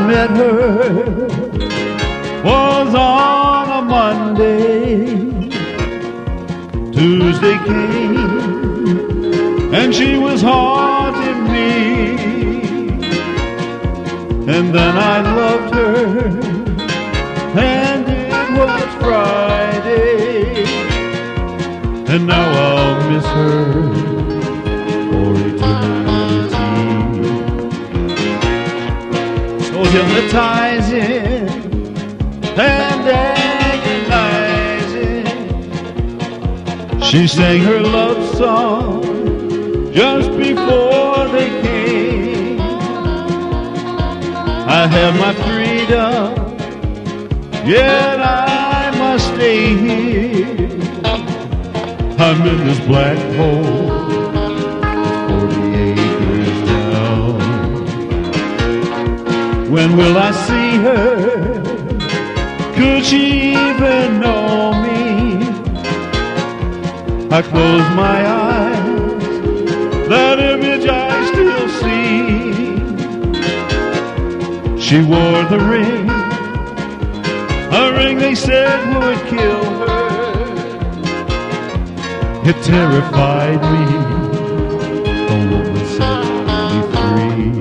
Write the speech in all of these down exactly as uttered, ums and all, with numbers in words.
met her was on a Monday. Tuesday came and she was haunting me, and then I loved her and it was Friday, and now I'll miss her for eternity. So hypnotizing and agonizing, she sang her love song just before they came. I have my freedom, yet I must stay here. I'm in this black hole, forty acres down. When will I see her? Could she even know me? I close my eyes, that image I still see. She wore the ring, a ring they said would kill her. It terrified me, a woman set me free.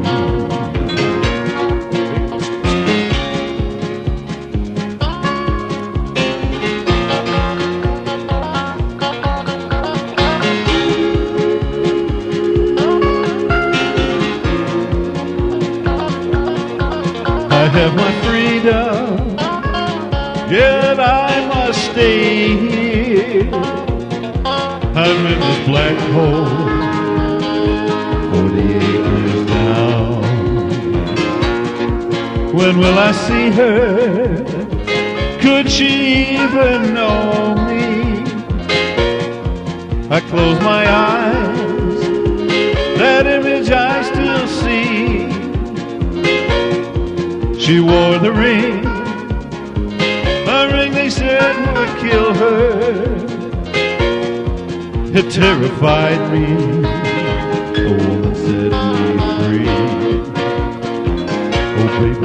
I have my freedom, yet I must stay here. I'm in this black hole, forty acres down. When will I see her? Could she even know me? I close my eyes, that image I still see. She wore the ring, a ring they said would kill her. It terrified me, a woman set me free.